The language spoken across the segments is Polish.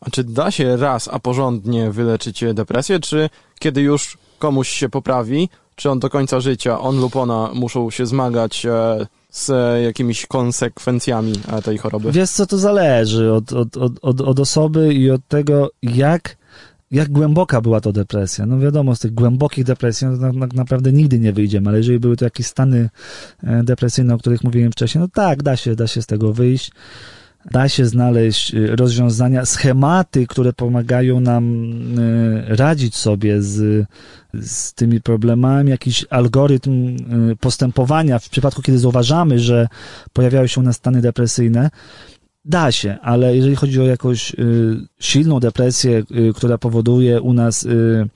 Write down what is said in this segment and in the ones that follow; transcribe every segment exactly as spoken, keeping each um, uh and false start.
A czy da się raz, a porządnie wyleczyć depresję, czy kiedy już komuś się poprawi, czy on do końca życia, on lub ona muszą się zmagać e, z jakimiś konsekwencjami tej choroby? Wiesz co, to zależy od, od, od, od, od osoby i od tego, jak, jak głęboka była to depresja. No wiadomo, z tych głębokich depresji no, tak naprawdę nigdy nie wyjdziemy, ale jeżeli były to jakieś stany depresyjne, o których mówiłem wcześniej, no tak, da się, da się z tego wyjść. Da się znaleźć rozwiązania, schematy, które pomagają nam radzić sobie z, z tymi problemami, jakiś algorytm postępowania w przypadku, kiedy zauważamy, że pojawiają się u nas stany depresyjne. Da się, ale jeżeli chodzi o jakąś silną depresję, która powoduje u nas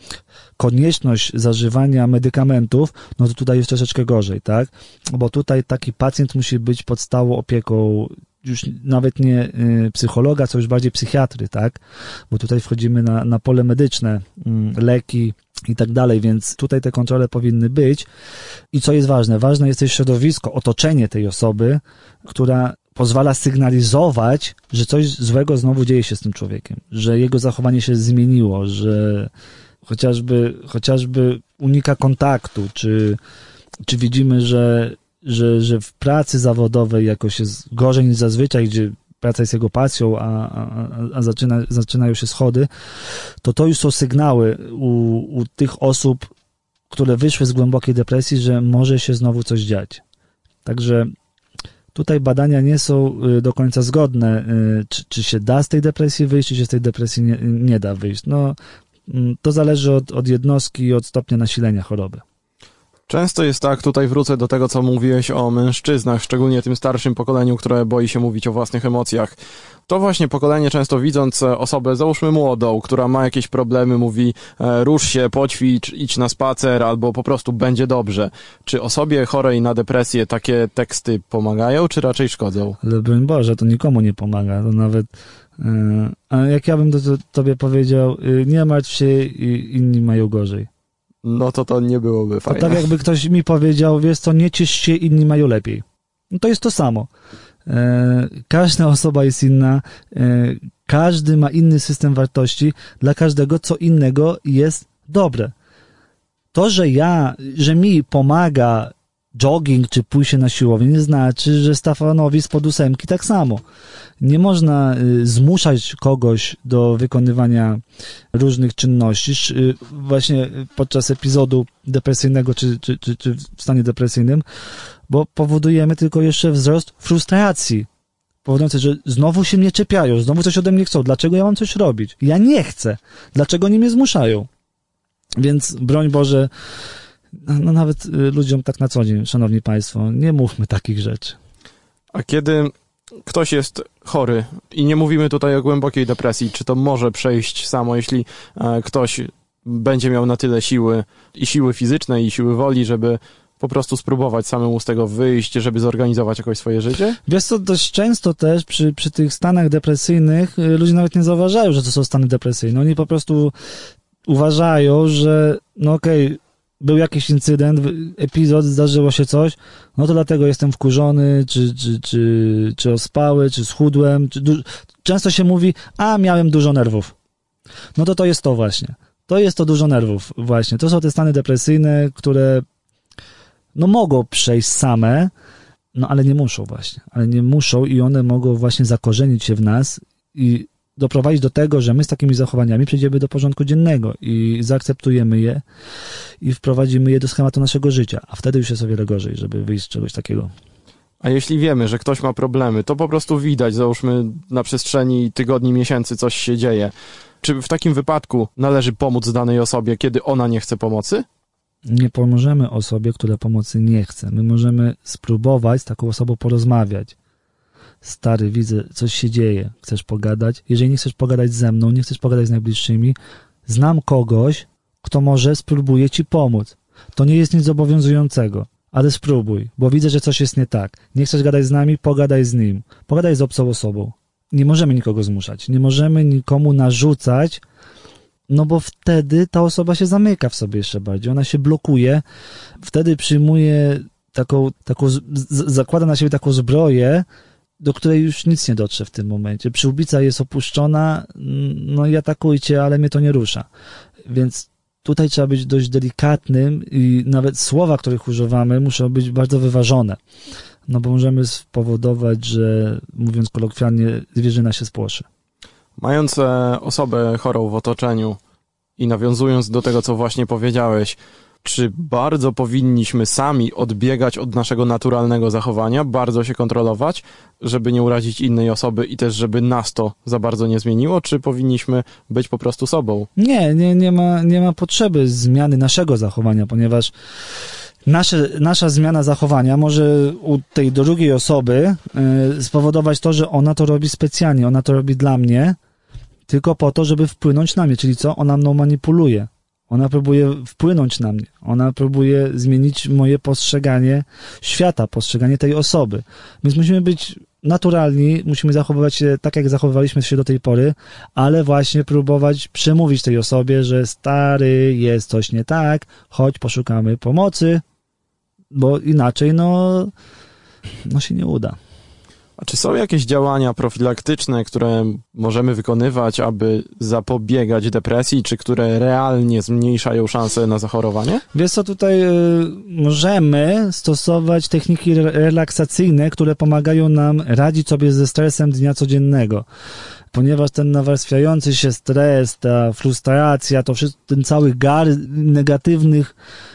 konieczność zażywania medykamentów, no to tutaj jest troszeczkę gorzej, tak? Bo tutaj taki pacjent musi być pod stałą opieką już nawet nie y, psychologa, co już bardziej psychiatry, tak? Bo tutaj wchodzimy na, na pole medyczne, y, leki i tak dalej, więc tutaj te kontrole powinny być. I co jest ważne? Ważne jest też środowisko, otoczenie tej osoby, która pozwala sygnalizować, że coś złego znowu dzieje się z tym człowiekiem, że jego zachowanie się zmieniło, że chociażby, chociażby unika kontaktu, czy, czy widzimy, że Że, że w pracy zawodowej jakoś jest gorzej niż zazwyczaj, gdzie praca jest jego pasją, a, a, a zaczyna, zaczynają się schody, to to już są sygnały u, u tych osób, które wyszły z głębokiej depresji, że może się znowu coś dziać. Także tutaj badania nie są do końca zgodne, czy, czy się da z tej depresji wyjść, czy się z tej depresji nie, nie da wyjść. No, to zależy od, od jednostki i od stopnia nasilenia choroby. Często jest tak, tutaj wrócę do tego, co mówiłeś o mężczyznach, szczególnie tym starszym pokoleniu, które boi się mówić o własnych emocjach. To właśnie pokolenie, często widząc osobę, załóżmy młodą, która ma jakieś problemy, mówi rusz się, poćwicz, idź na spacer, albo po prostu będzie dobrze. Czy osobie chorej na depresję takie teksty pomagają, czy raczej szkodzą? Ale broń Boże, to nikomu nie pomaga. To nawet, a jak ja bym to, to tobie powiedział, nie martw się, inni mają gorzej. No to to nie byłoby fajne. To tak jakby ktoś mi powiedział, wiesz co, nie ciesz się, inni mają lepiej. No to jest to samo. E, każda osoba jest inna, e, każdy ma inny system wartości, dla każdego co innego jest dobre. To, że ja, że mi pomaga jogging czy pójście na siłownię, nie znaczy, że Stefanowi spod ósemki tak samo. Nie można zmuszać kogoś do wykonywania różnych czynności. Właśnie podczas epizodu depresyjnego czy, czy, czy, czy w stanie depresyjnym, bo powodujemy tylko jeszcze wzrost frustracji. Powodujący, że znowu się mnie czepiają, znowu coś ode mnie chcą. Dlaczego ja mam coś robić? Ja nie chcę. Dlaczego oni mnie zmuszają? Więc broń Boże, no nawet ludziom tak na co dzień, szanowni państwo, nie mówmy takich rzeczy. A kiedy ktoś jest chory i nie mówimy tutaj o głębokiej depresji, czy to może przejść samo, jeśli ktoś będzie miał na tyle siły i siły fizycznej i siły woli, żeby po prostu spróbować samemu z tego wyjść, żeby zorganizować jakoś swoje życie? Wiesz co, dość często też przy, przy tych stanach depresyjnych ludzie nawet nie zauważają, że to są stany depresyjne. Oni po prostu uważają, że no okej, okay, był jakiś incydent, epizod, zdarzyło się coś, no to dlatego jestem wkurzony, czy, czy, czy, czy ospały, czy schudłem. Czy du- Często się mówi, a miałem dużo nerwów. No to to jest to właśnie. To jest to dużo nerwów właśnie. To są te stany depresyjne, które no mogą przejść same, no ale nie muszą właśnie. Ale nie muszą i one mogą właśnie zakorzenić się w nas i doprowadzić do tego, że my z takimi zachowaniami przejdziemy do porządku dziennego i zaakceptujemy je i wprowadzimy je do schematu naszego życia, a wtedy już jest o wiele gorzej, żeby wyjść z czegoś takiego. A jeśli wiemy, że ktoś ma problemy, to po prostu widać, załóżmy na przestrzeni tygodni, miesięcy coś się dzieje. Czy w takim wypadku należy pomóc danej osobie, kiedy ona nie chce pomocy? Nie pomożemy osobie, która pomocy nie chce. My możemy spróbować z taką osobą porozmawiać. Stary, widzę, coś się dzieje, chcesz pogadać? Jeżeli nie chcesz pogadać ze mną, nie chcesz pogadać z najbliższymi, znam kogoś, kto może spróbuje ci pomóc. To nie jest nic zobowiązującego, ale spróbuj, bo widzę, że coś jest nie tak. Nie chcesz gadać z nami? Pogadaj z nim. Pogadaj z obcą osobą. Nie możemy nikogo zmuszać, nie możemy nikomu narzucać, no bo wtedy ta osoba się zamyka w sobie jeszcze bardziej, ona się blokuje, wtedy przyjmuje taką, taką z, zakłada na siebie taką zbroję, do której już nic nie dotrze w tym momencie. Przyłbica jest opuszczona, no i atakujcie, ale mnie to nie rusza. Więc tutaj trzeba być dość delikatnym i nawet słowa, których używamy, muszą być bardzo wyważone. No bo możemy spowodować, że mówiąc kolokwialnie, zwierzyna się spłoszy. Mając e, osobę chorą w otoczeniu i nawiązując do tego, co właśnie powiedziałeś, czy bardzo powinniśmy sami odbiegać od naszego naturalnego zachowania, bardzo się kontrolować, żeby nie urazić innej osoby i też żeby nas to za bardzo nie zmieniło, czy powinniśmy być po prostu sobą? Nie, nie, nie ma, nie ma potrzeby zmiany naszego zachowania, ponieważ nasze, nasza zmiana zachowania może u tej drugiej osoby y, spowodować to, że ona to robi specjalnie, ona to robi dla mnie, tylko po to, żeby wpłynąć na mnie, czyli co? Ona mną manipuluje. Ona próbuje wpłynąć na mnie. Ona próbuje zmienić moje postrzeganie świata, postrzeganie tej osoby. Więc musimy być naturalni, musimy zachowywać się tak, jak zachowywaliśmy się do tej pory, ale właśnie próbować przemówić tej osobie, że stary, jest coś nie tak, chodź, poszukamy pomocy, bo inaczej, no, no się nie uda. A czy są jakieś działania profilaktyczne, które możemy wykonywać, aby zapobiegać depresji, czy które realnie zmniejszają szanse na zachorowanie? Wiesz co, tutaj y, możemy stosować techniki re- relaksacyjne, które pomagają nam radzić sobie ze stresem dnia codziennego. Ponieważ ten nawarstwiający się stres, ta frustracja, to wszystko, ten cały gar negatywnych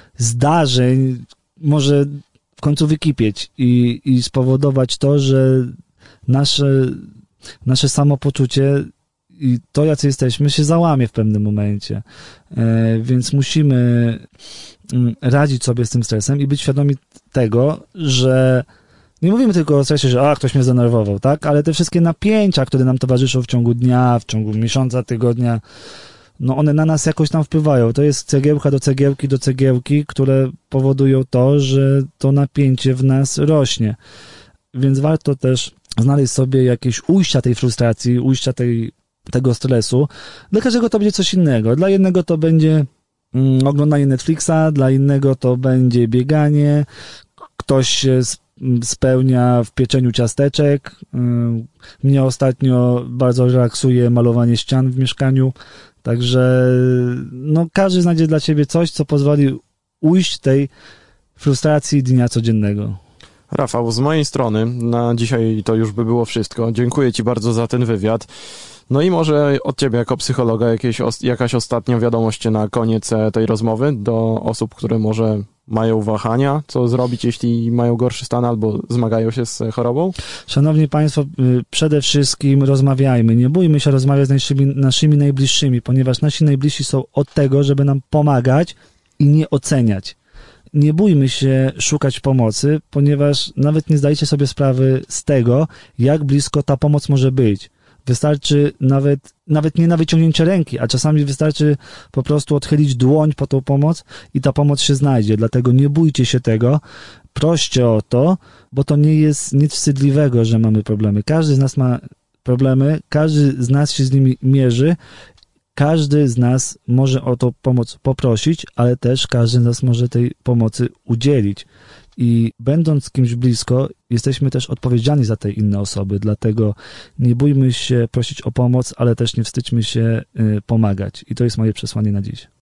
zdarzeń może w końcu wykipieć i, i spowodować to, że nasze, nasze samopoczucie i to, jacy jesteśmy, się załamie w pewnym momencie. E, więc musimy mm, radzić sobie z tym stresem i być świadomi tego, że nie mówimy tylko o stresie, że a, ktoś mnie zdenerwował, tak? Ale te wszystkie napięcia, które nam towarzyszą w ciągu dnia, w ciągu miesiąca, tygodnia, no one na nas jakoś tam wpływają. To jest cegiełka do cegiełki do cegiełki, które powodują to, że to napięcie w nas rośnie. Więc warto też znaleźć sobie jakieś ujścia tej frustracji, ujścia tej, tego stresu. Dla każdego to będzie coś innego. Dla jednego to będzie mm, oglądanie Netflixa, dla innego to będzie bieganie, ktoś się spełnia w pieczeniu ciasteczek. Mnie ostatnio bardzo relaksuje malowanie ścian w mieszkaniu. Także no, każdy znajdzie dla siebie coś, co pozwoli ujść tej frustracji dnia codziennego. Rafał, z mojej strony na dzisiaj to już by było wszystko. Dziękuję Ci bardzo za ten wywiad. No i może od Ciebie jako psychologa jakieś, jakaś ostatnia wiadomość na koniec tej rozmowy do osób, które może mają wahania, co zrobić, jeśli mają gorszy stan albo zmagają się z chorobą? Szanowni Państwo, przede wszystkim rozmawiajmy. Nie bójmy się rozmawiać z naszymi, naszymi najbliższymi, ponieważ nasi najbliżsi są od tego, żeby nam pomagać i nie oceniać. Nie bójmy się szukać pomocy, ponieważ nawet nie zdajecie sobie sprawy z tego, jak blisko ta pomoc może być. Wystarczy nawet, nawet nie na wyciągnięcie ręki, a czasami wystarczy po prostu odchylić dłoń po tą pomoc i ta pomoc się znajdzie. Dlatego nie bójcie się tego, proście o to, bo to nie jest nic wstydliwego, że mamy problemy. Każdy z nas ma problemy, każdy z nas się z nimi mierzy, każdy z nas może o tą pomoc poprosić, ale też każdy z nas może tej pomocy udzielić. I będąc kimś blisko, jesteśmy też odpowiedzialni za te inne osoby, dlatego nie bójmy się prosić o pomoc, ale też nie wstydźmy się pomagać. I to jest moje przesłanie na dziś.